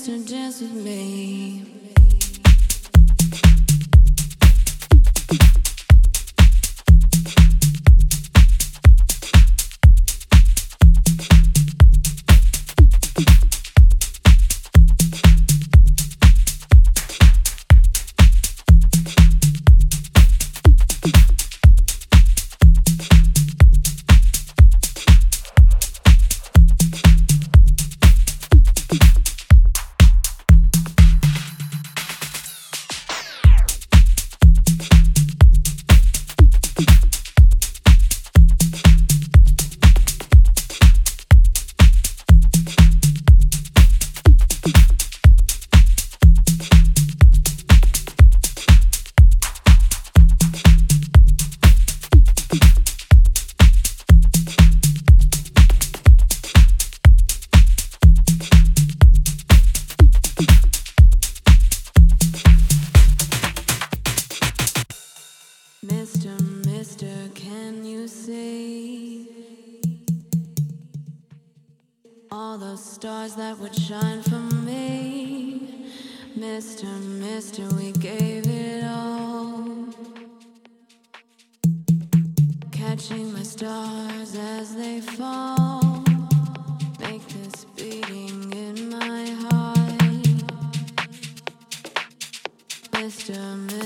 to dance with me. Mister, can you see all those stars that would shine for me? Mister, we gave it all. Catching my stars as they fall. Make this beating in my heart. Mister,